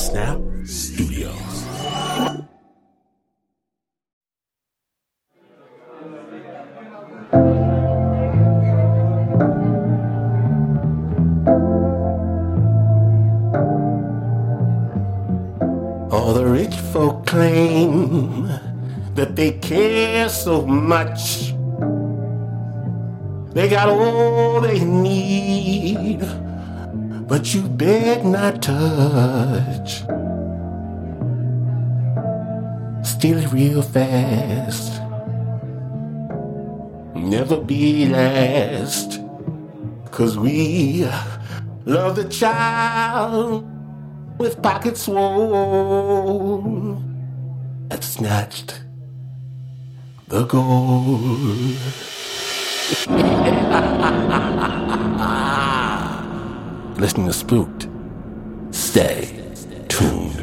Snap Studios. All the rich folk claim that they care so much. They got all they need, but you beg not touch. Steal it real fast, never be last, 'cause we love the child with pockets swole that snatched the gold. Listening to Spooked. Stay tuned.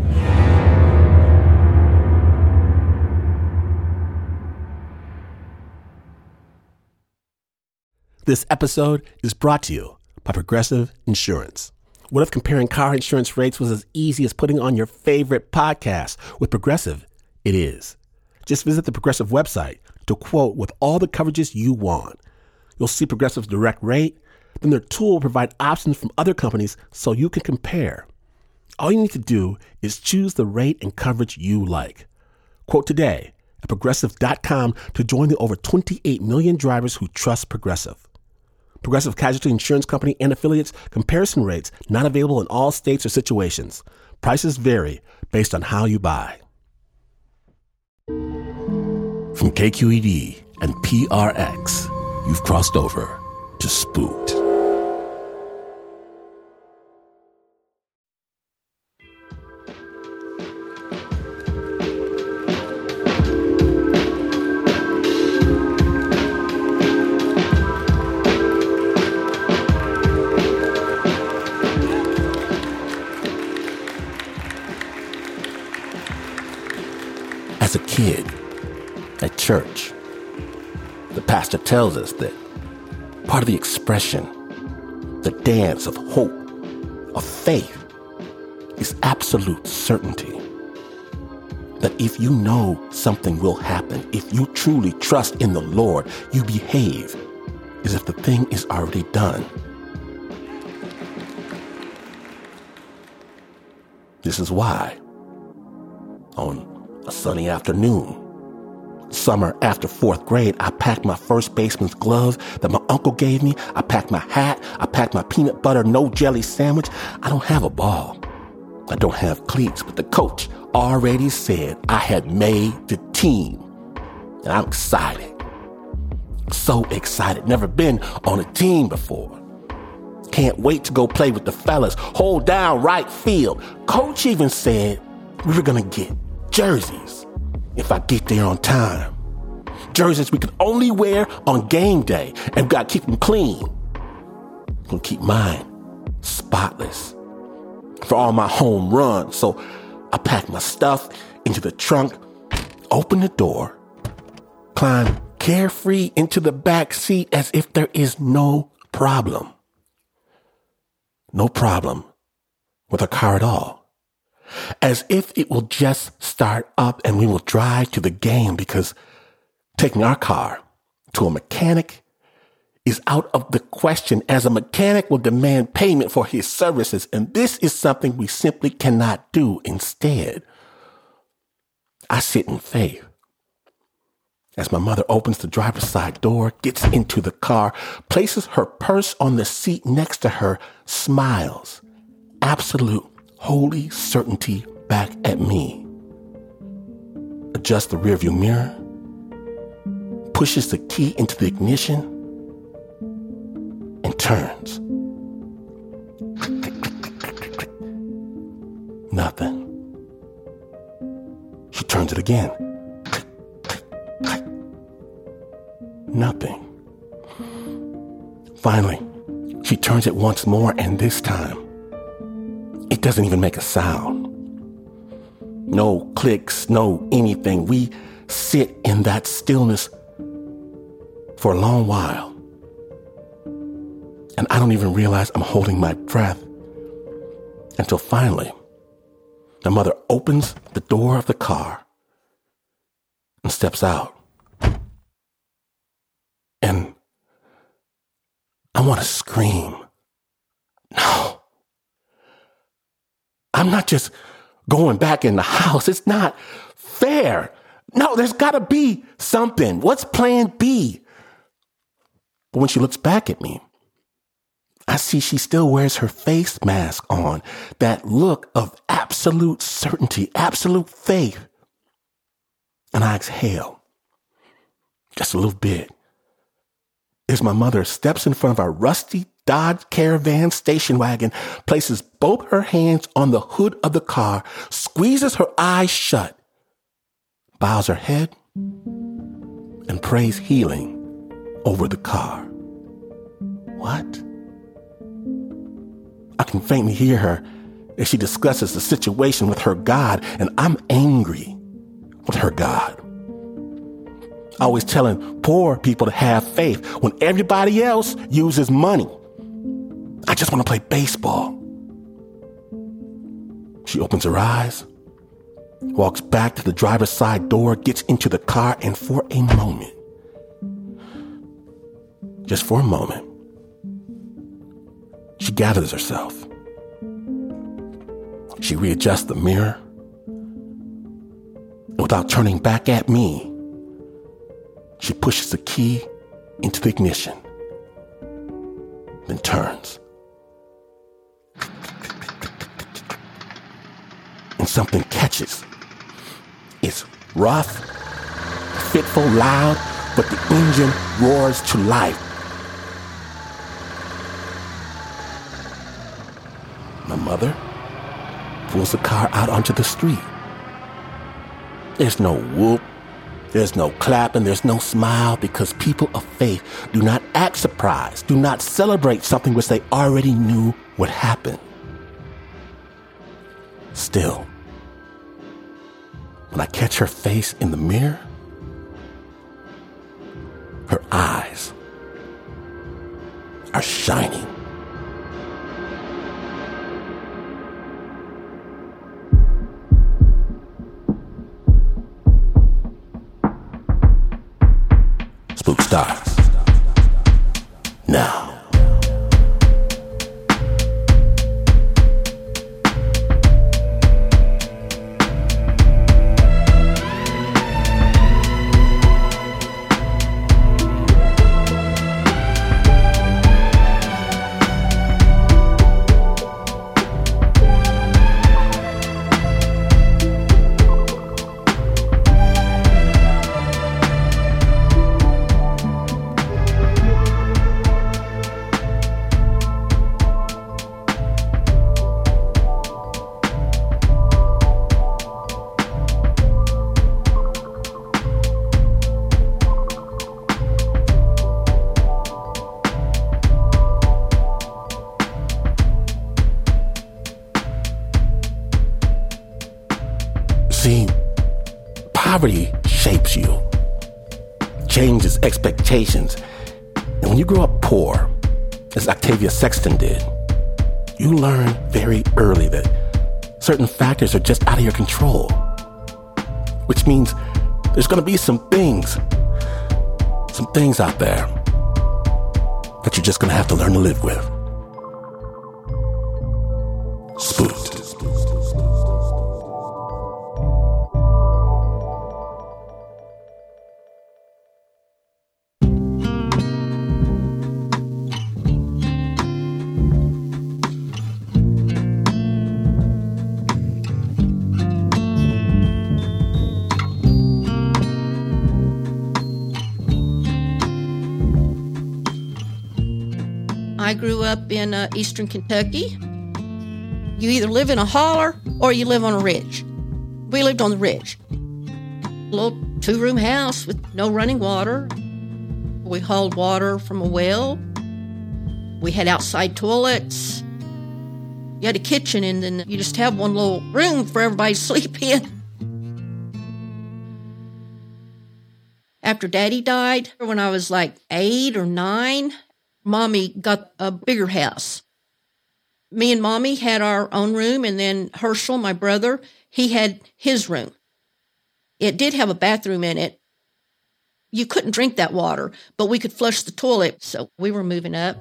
This episode is brought to you by Progressive Insurance. What if comparing car insurance rates was as easy as putting on your favorite podcast? With Progressive, it is. Just visit the Progressive website to quote with all the coverages you want. You'll see Progressive's direct rate. Then their tool will provide options from other companies so you can compare. All you need to do is choose the rate and coverage you like. Quote today at Progressive.com to join the over 28 million drivers who trust Progressive. Progressive Casualty Insurance Company and affiliates. Comparison rates not available in all states or situations. Prices vary based on how you buy. From KQED and PRX, you've crossed over to Spooked. As a kid, at church, the pastor tells us that part of the expression, the dance of hope, of faith, is absolute certainty. That if you know something will happen, if you truly trust in the Lord, you behave as if the thing is already done. This is why, on a sunny afternoon, summer after 4th grade, I packed my first baseman's gloves that my uncle gave me. I packed my hat. I packed my peanut butter, no jelly sandwich. I don't have a ball. I don't have cleats, but the coach already said I had made the team. And I'm excited. So excited. Never been on a team before. Can't wait to go play with the fellas. Hold down right field. Coach even said we were going to get jerseys if I get there on time. Jerseys we could only wear on game day, and got to keep them clean. I'm gonna keep mine spotless for all my home runs. So I packed my stuff into the trunk, opened the door, climbed carefree into the back seat as if there is no problem. No problem with a car at all. As if it will just start up and we will drive to the game, because taking our car to a mechanic is out of the question, as a mechanic will demand payment for his services, and this is something we simply cannot do. Instead, I sit in faith as my mother opens the driver's side door, gets into the car, places her purse on the seat next to her, smiles, absolute holy certainty back at me, adjusts the rearview mirror, pushes the key into the ignition, and turns. Nothing. She turns it again. Nothing. Finally, she turns it once more, and this time, it doesn't even make a sound. No clicks, no anything. We sit in that stillness for a long while. And I don't even realize I'm holding my breath until finally The mother opens the door of the car and steps out. And I want to scream. No. I'm not just going back in the house. It's not fair. No, there's got to be something. What's plan B? But when she looks back at me, I see she still wears her face mask on, that look of absolute certainty, absolute faith. And I exhale just a little bit as my mother steps in front of our rusty Dodge Caravan station wagon, places both her hands on the hood of the car, squeezes her eyes shut, bows her head, and prays healing over the car. What? I can faintly hear her as she discusses the situation with her God, and I'm angry with her God. Always telling poor people to have faith when everybody else uses money. I just want to play baseball. She opens her eyes, walks back to the driver's side door, gets into the car, and for a moment, just for a moment, she gathers herself. She readjusts the mirror, and without turning back at me, she pushes the key into the ignition, then turns. And something catches. It's rough, fitful, loud, but the engine roars to life. My mother pulls the car out onto the street. There's no whoop, there's no clapping, there's no smile, because people of faith do not act surprised, do not celebrate something which they already knew would happen. Still, when I catch her face in the mirror, her eyes are shining. Spook starts now. See, poverty shapes you, changes expectations. And when you grow up poor, as Octavia Sexton did, you learn very early that certain factors are just out of your control, which means there's going to be some things out there that you're just going to have to learn to live with. Spooked. I grew up in eastern Kentucky. You either live in a holler or you live on a ridge. We lived on the ridge. A little 2-room house with no running water. We hauled water from a well. We had outside toilets. You had a kitchen, and then you just have one little room for everybody to sleep in. After Daddy died, when I was like 8 or 9, Mommy got a bigger house. Me and Mommy had our own room, and then Herschel, my brother, he had his room. It did have a bathroom in it. You couldn't drink that water, but we could flush the toilet, so we were moving up.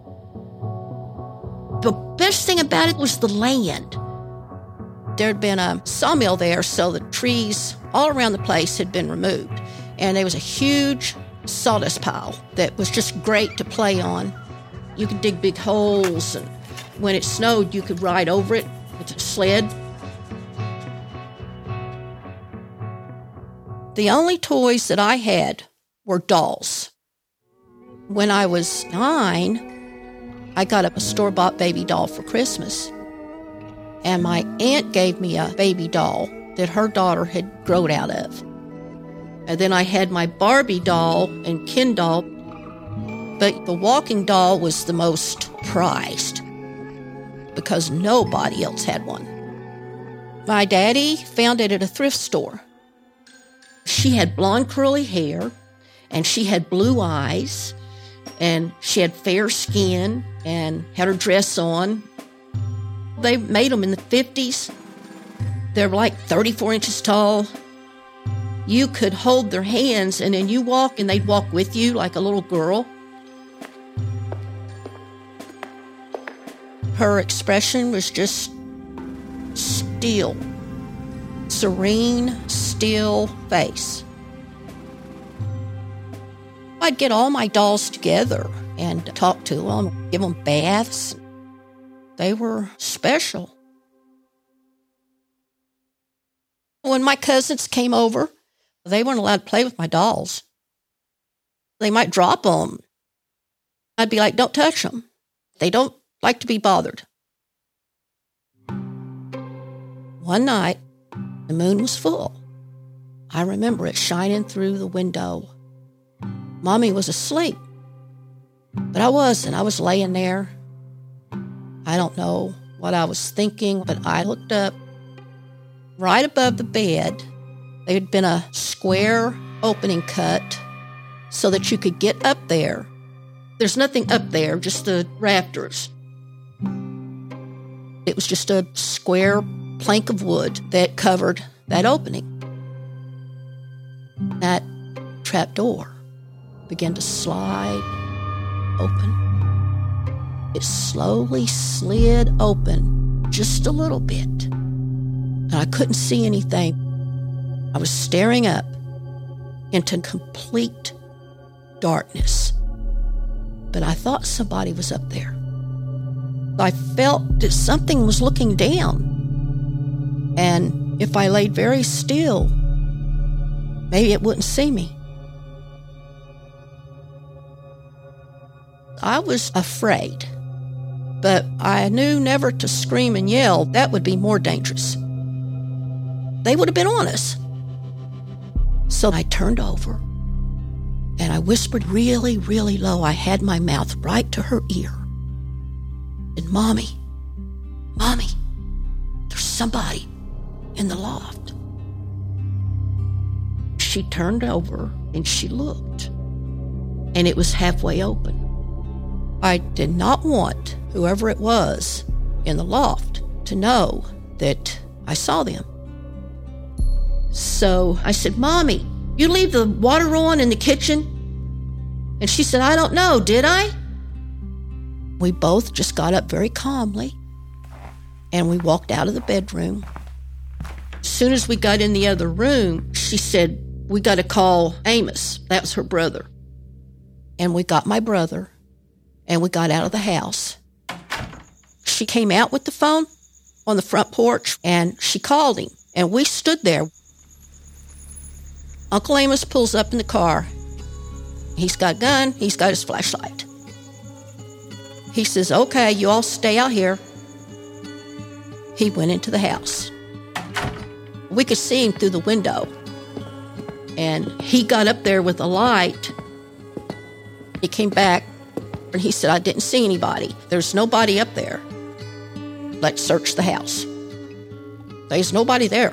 The best thing about it was the land. There had been a sawmill there, so the trees all around the place had been removed. And there was a huge sawdust pile that was just great to play on. You could dig big holes, and when it snowed, you could ride over it with a sled. The only toys that I had were dolls. When I was 9, I got a store-bought baby doll for Christmas. And my aunt gave me a baby doll that her daughter had grown out of. And then I had my Barbie doll and Ken doll, but the walking doll was the most prized because nobody else had one. My daddy found it at a thrift store. She had blonde curly hair, and she had blue eyes, and she had fair skin and had her dress on. They made them in the 50s. They're like 34 inches tall. You could hold their hands, and then you walk, and they'd walk with you like a little girl. Her expression was just still, serene, still face. I'd get all my dolls together and talk to them, give them baths. They were special. When my cousins came over, they weren't allowed to play with my dolls. They might drop them. I'd be like, don't touch them. They don't like to be bothered. One night, the moon was full. I remember it shining through the window. Mommy was asleep, but I wasn't. I was laying there. I don't know what I was thinking, but I looked up. Right above the bed, there had been a square opening cut so that you could get up there. There's nothing up there, just the rafters. It was just a square plank of wood that covered that opening. That trap door began to slide open. It slowly slid open just a little bit. And I couldn't see anything. I was staring up into complete darkness. But I thought somebody was up there. I felt that something was looking down. And if I laid very still, maybe it wouldn't see me. I was afraid, but I knew never to scream and yell. That would be more dangerous. They would have been on us. So I turned over and I whispered really, really low. I had my mouth right to her ear. And Mommy, there's somebody in the loft. She turned over and she looked, and it was halfway open. I did not want whoever it was in the loft to know that I saw them. So I said, Mommy, you leave the water on in the kitchen? And she said, I don't know, did I? We both just got up very calmly and we walked out of the bedroom. As soon as we got in the other room, she said, we got to call Amos. That was her brother. And we got my brother and we got out of the house. She came out with the phone on the front porch and she called him. And we stood there. Uncle Amos pulls up in the car. He's got a gun. He's got his flashlight. He says, okay, you all stay out here. He went into the house. We could see him through the window. And he got up there with a light. He came back and he said, I didn't see anybody. There's nobody up there. Let's search the house. There's nobody there.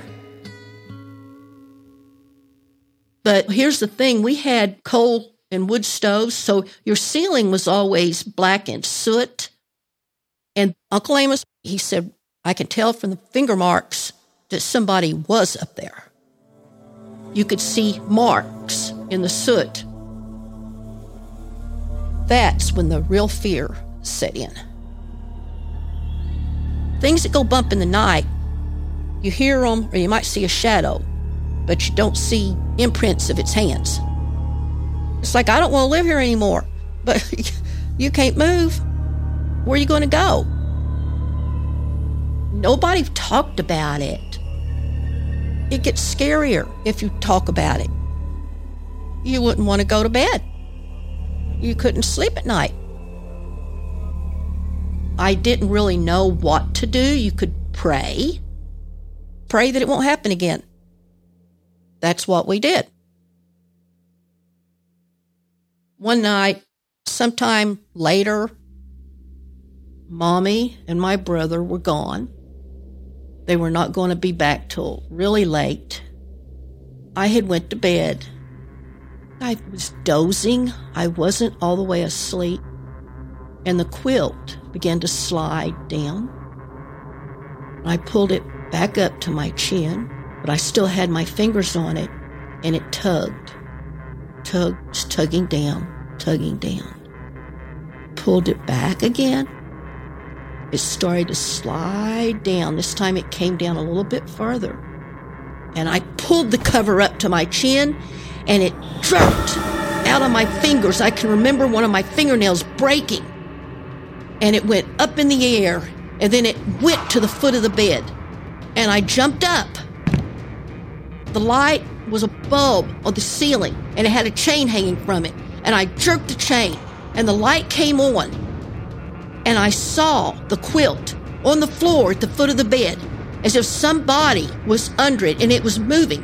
But here's the thing. We had coal and wood stoves, so your ceiling was always blackened, soot. And Uncle Amos, he said, I can tell from the finger marks that somebody was up there. You could see marks in the soot. That's when the real fear set in. Things that go bump in the night, you hear them or you might see a shadow, but you don't see imprints of its hands. It's like, I don't want to live here anymore, but you can't move. Where are you going to go? Nobody talked about it. It gets scarier if you talk about it. You wouldn't want to go to bed. You couldn't sleep at night. I didn't really know what to do. You could pray that it won't happen again. That's what we did. One night, sometime later, Mommy and my brother were gone. They were not going to be back till really late. I had went to bed. I was dozing. I wasn't all the way asleep. And the quilt began to slide down. I pulled it back up to my chin, but I still had my fingers on it, and it tugged, tugging down. Pulled it back again. It started to slide down. This time it came down a little bit further. And I pulled the cover up to my chin, and it jerked out of my fingers. I can remember one of my fingernails breaking. And it went up in the air, and then it went to the foot of the bed. And I jumped up. The light was a bulb on the ceiling, and it had a chain hanging from it. And I jerked the chain, and the light came on. And I saw the quilt on the floor at the foot of the bed, as if somebody was under it and it was moving.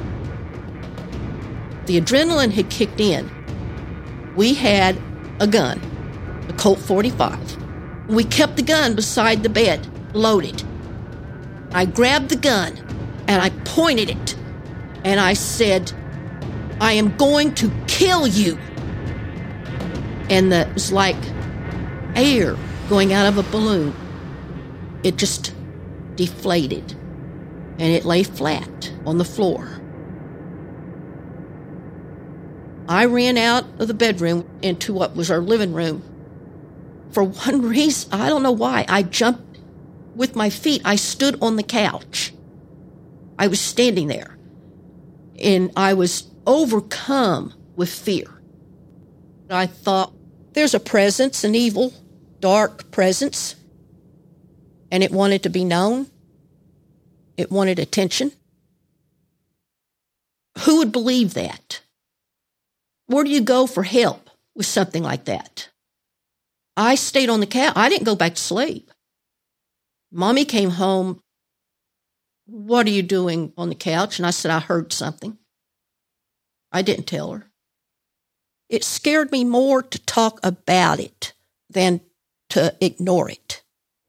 The adrenaline had kicked in. We had a gun, a Colt 45. We kept the gun beside the bed, loaded. I grabbed the gun and I pointed it and I said, I am going to kill you. And it was like air going out of a balloon. It just deflated, and it lay flat on the floor. I ran out of the bedroom into what was our living room. For one reason, I don't know why, I jumped with my feet. I stood on the couch. I was standing there, and I was overcome with fear. I thought, there's a presence, an evil, dark presence, and it wanted to be known. It wanted attention. Who would believe that? Where do you go for help with something like that? I stayed on the couch. I didn't go back to sleep. Mommy came home. What are you doing on the couch? And I said, I heard something. I didn't tell her. It scared me more to talk about it than to ignore it.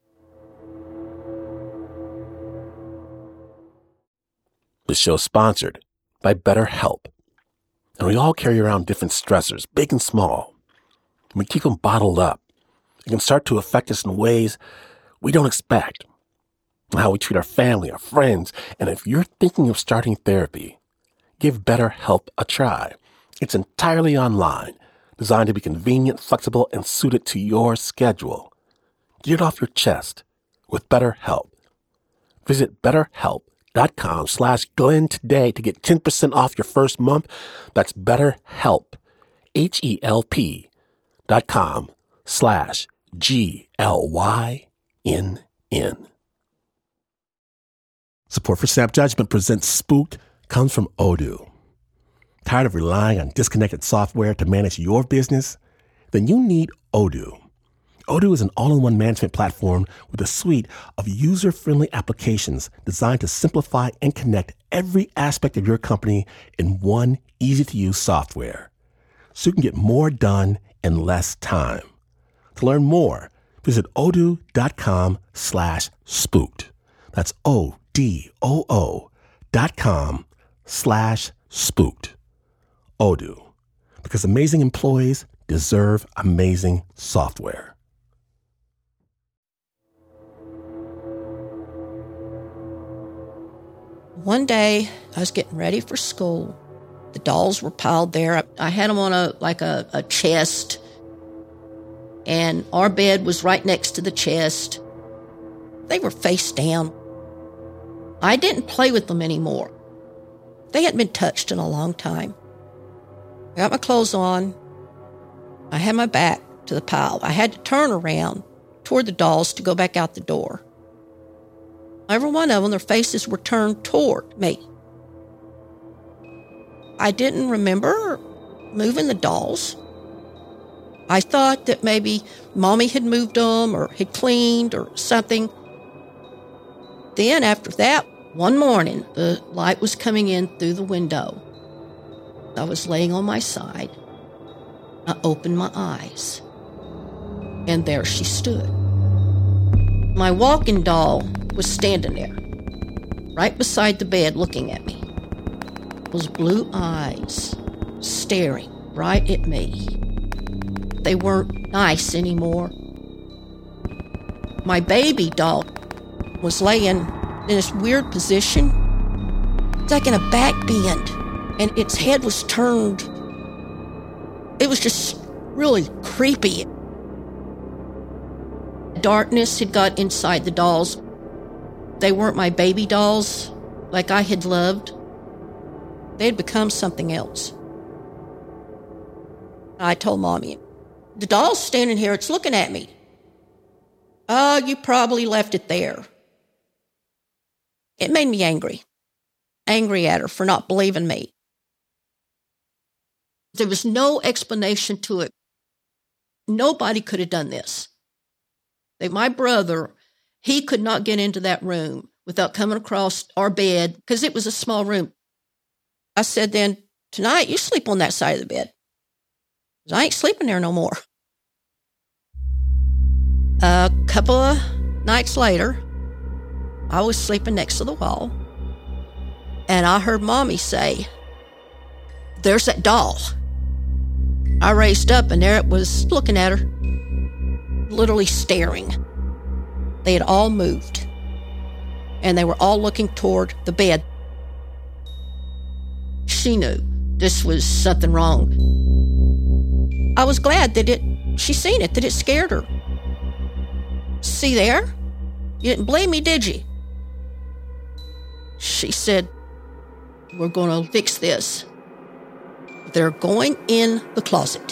This show is sponsored by BetterHelp. And we all carry around different stressors, big and small. When we keep them bottled up, it can start to affect us in ways we don't expect. How we treat our family, our friends. And if you're thinking of starting therapy, give BetterHelp a try. It's entirely online, designed to be convenient, flexible, and suited to your schedule. Get it off your chest with BetterHelp. Visit BetterHelp.com/Glenn today to get 10% off your first month. That's BetterHelp, HELP.com/GLYNN. Support for Snap Judgment presents Spooked comes from Odoo. Tired of relying on disconnected software to manage your business? Then you need Odoo. Odoo is an all-in-one management platform with a suite of user-friendly applications designed to simplify and connect every aspect of your company in one easy-to-use software, so you can get more done in less time. To learn more, visit odoo.com/spooked. That's ODOO.com/spooked. Odoo, because amazing employees deserve amazing software. One day, I was getting ready for school. The dolls were piled there. I had them on a chest, and our bed was right next to the chest. They were face down. I didn't play with them anymore. They hadn't been touched in a long time. I got my clothes on. I had my back to the pile. I had to turn around toward the dolls to go back out the door. Every one of them, their faces were turned toward me. I didn't remember moving the dolls. I thought that maybe Mommy had moved them or had cleaned or something. Then after that, one morning, the light was coming in through the window. I was laying on my side. I opened my eyes, and there she stood. My walking doll was standing there, right beside the bed looking at me. Those blue eyes staring right at me. They weren't nice anymore. My baby doll was laying in this weird position, like in a back bend, and its head was turned. It was just really creepy. Darkness had got inside the dolls. They weren't my baby dolls like I had loved. They had become something else. I told Mommy, the doll's standing here, it's looking at me. Oh, you probably left it there. It made me angry at her for not believing me. There was no explanation to it. Nobody could have done this. My brother, he could not get into that room without coming across our bed because it was a small room. I said then, tonight you sleep on that side of the bed. I ain't sleeping there no more. A couple of nights later, I was sleeping next to the wall, and I heard Mommy say, "There's that doll." I raised up, and there it was looking at her, literally staring. They had all moved, and they were all looking toward the bed. She knew this was something wrong. I was glad that she seen it, that it scared her. See there? You didn't blame me, did you? She said, "We're going to fix this. They're going in the closet."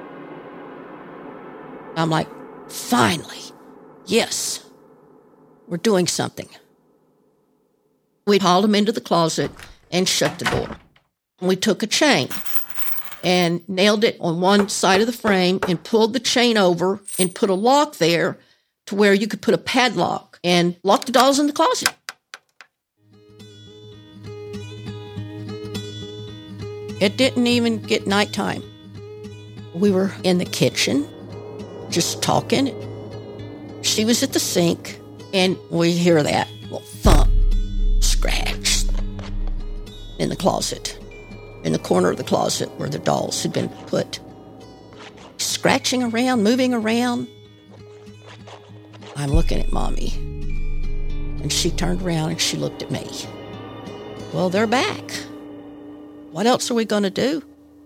I'm like, finally, yes, we're doing something. We hauled them into the closet and shut the door. We took a chain and nailed it on one side of the frame and pulled the chain over and put a lock there to where you could put a padlock and lock the dolls in the closet. It didn't even get nighttime. We were in the kitchen, just talking. She was at the sink, and we hear that little thump, scratch in the closet, in the corner of the closet where the dolls had been put. Scratching around, moving around. I'm looking at Mommy, and she turned around and she looked at me. Well, they're back. What else are we going to do?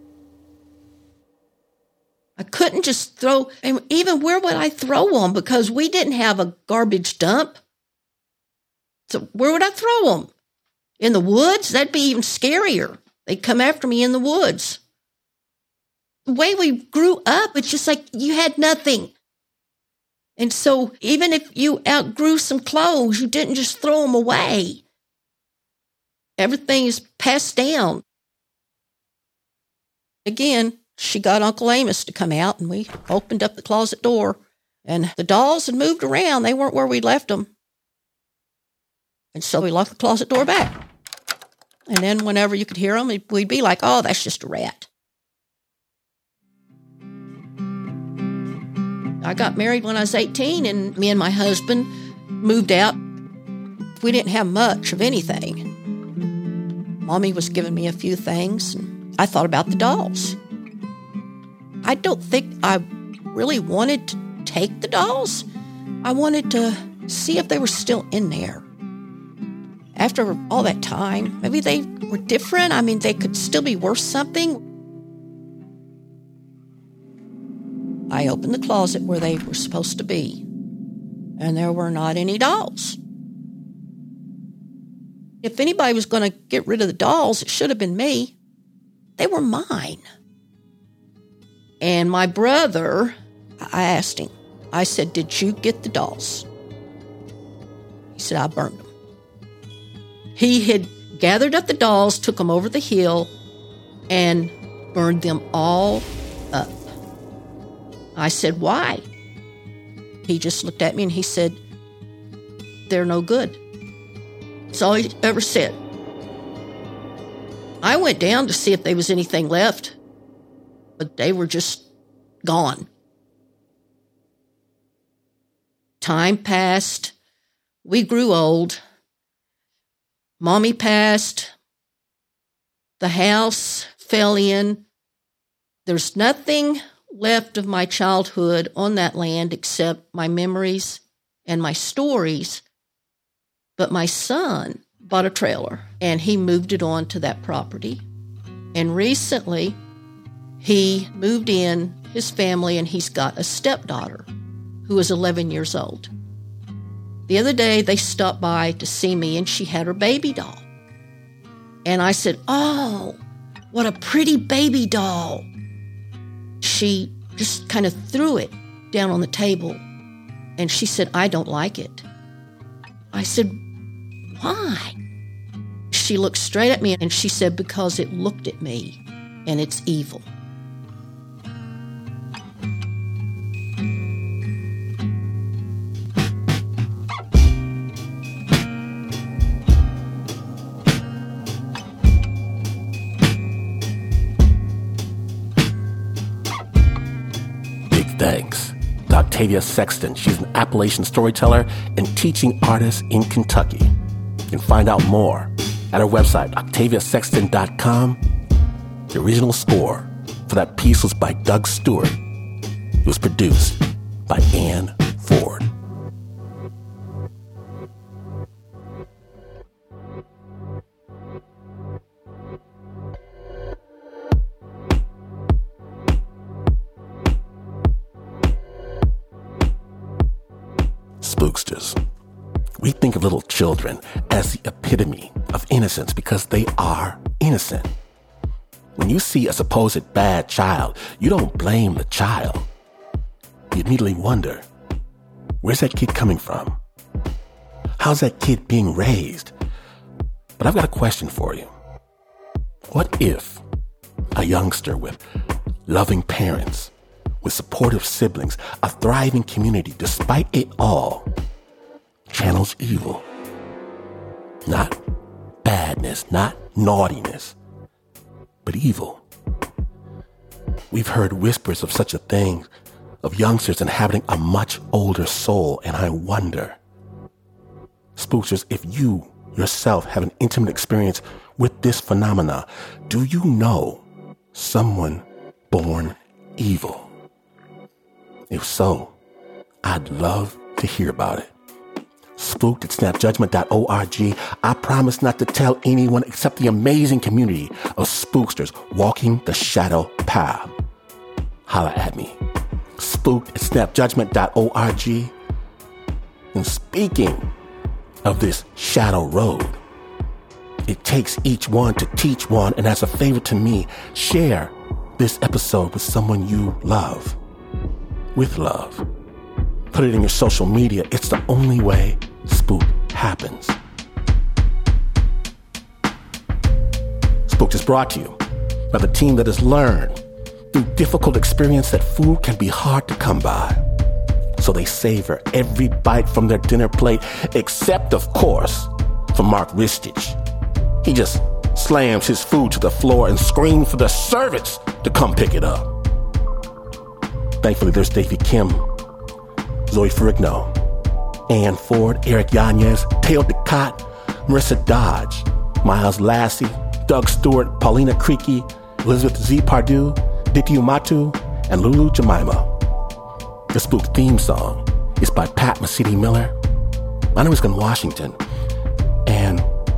I couldn't just throw, and even where would I throw them? Because we didn't have a garbage dump. So where would I throw them? In the woods? That'd be even scarier. They'd come after me in the woods. The way we grew up, it's just like you had nothing. And so even if you outgrew some clothes, you didn't just throw them away. Everything is passed down. Again, she got Uncle Amos to come out, and we opened up the closet door, and the dolls had moved around. They weren't where we left them. And so we locked the closet door back. And then whenever you could hear them, we'd be like, "Oh, that's just a rat." I got married when I was 18, and me and my husband moved out. We didn't have much of anything. Mommy was giving me a few things, and I thought about the dolls. I don't think I really wanted to take the dolls. I wanted to see if they were still in there. after all that time, maybe they were different. I mean, they could still be worth something. I opened the closet where they were supposed to be, and there were not any dolls. If anybody was going to get rid of the dolls, it should have been me. They were mine. And my brother, I asked him, I said, "Did you get the dolls?" He said, "I burned them." He had gathered up the dolls, took them over the hill, and burned them all up. I said, "Why?" He just looked at me and he said, "They're no good." That's all he ever said. I went down to see if there was anything left, but they were just gone. Time passed. We grew old. Mommy passed. The house fell in. There's nothing left of my childhood on that land except my memories and my stories. But my son bought a trailer and he moved it on to that property. And recently, he moved in his family and he's got a stepdaughter who is 11 years old. The other day, they stopped by to see me and she had her baby doll. And I said, "Oh, what a pretty baby doll." She just kind of threw it down on the table and she said, "I don't like it." I said, "Why?" She looked straight at me and she said, "Because it looked at me and it's evil." Thanks to Octavia Sexton. She's an Appalachian storyteller and teaching artist in Kentucky. You can find out more at her website, octaviasexton.com. The original score for that piece was by Doug Stewart. It was produced by Ann Ford. Spooksters. We think of little children as the epitome of innocence because they are innocent. When you see a supposed bad child, you don't blame the child. You immediately wonder, where's that kid coming from? How's that kid being raised? But I've got a question for you. What if a youngster with loving parents, with supportive siblings, a thriving community, despite it all, channels evil? Not badness, not naughtiness, but evil. We've heard whispers of such a thing, of youngsters inhabiting a much older soul, and I wonder, spooksters, if you yourself have an intimate experience with this phenomena, do you know someone born evil? If so, I'd love to hear about it. Spooked at snapjudgment.org. I promise not to tell anyone except the amazing community of spooksters walking the shadow path. Holla at me. Spooked at snapjudgment.org. And speaking of this shadow road, it takes each one to teach one, and as a favor to me, share this episode with someone you love. With love. Put it in your social media. It's the only way spook happens. Spooked is brought to you by the team that has learned through difficult experience that food can be hard to come by. So they savor every bite from their dinner plate, except, of course, for Mark Ristich. He just slams his food to the floor and screams for the servants to come pick it up. Thankfully, there's Davey Kim, Zoe Ferrigno, Ann Ford, Eric Yanez, Teo DeCott, Marissa Dodge, Miles Lassie, Doug Stewart, Paulina Creaky, Elizabeth Z. Pardue, Diti Umatu, and Lulu Jemima. The Spooked theme song is by Pat Mesiti-Miller. My name is Glenn Washington, and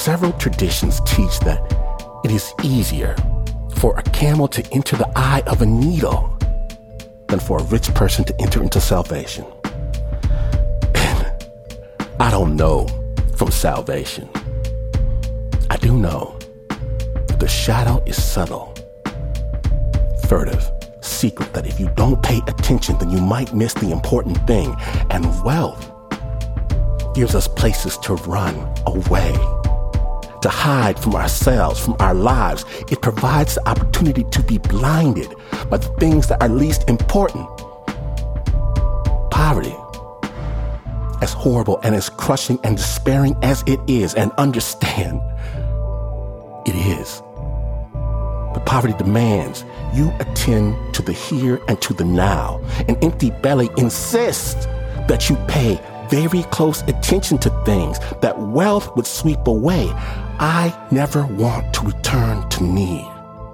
several traditions teach that it is easier for a camel to enter the eye of a needle than for a rich person to enter into salvation. And I don't know from salvation. I do know that the shadow is subtle, furtive, secret, that if you don't pay attention, then you might miss the important thing. And wealth gives us places to run away, to hide from ourselves, from our lives. It provides the opportunity to be blinded by the things that are least important. Poverty, as horrible and as crushing and despairing as it is, and understand, it is. But poverty demands you attend to the here and to the now. An empty belly insists that you pay very close attention to things that wealth would sweep away. I never want to return to need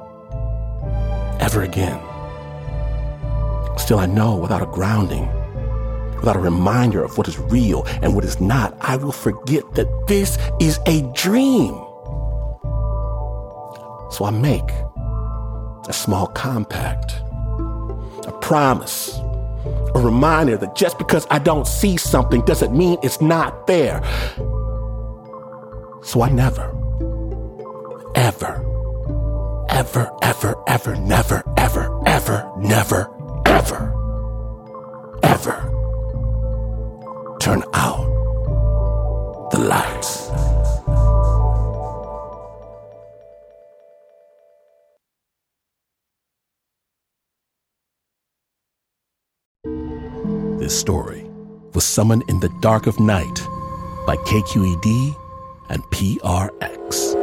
ever again. Still, I know without a grounding, without a reminder of what is real and what is not, I will forget that this is a dream. So I make a small compact, a promise, a reminder that just because I don't see something doesn't mean it's not there. So I never, ever, ever, ever, ever, never, ever, ever, never, ever, ever turn out the lights. This story was Summoned in the Dark of Night by KQED and PRX.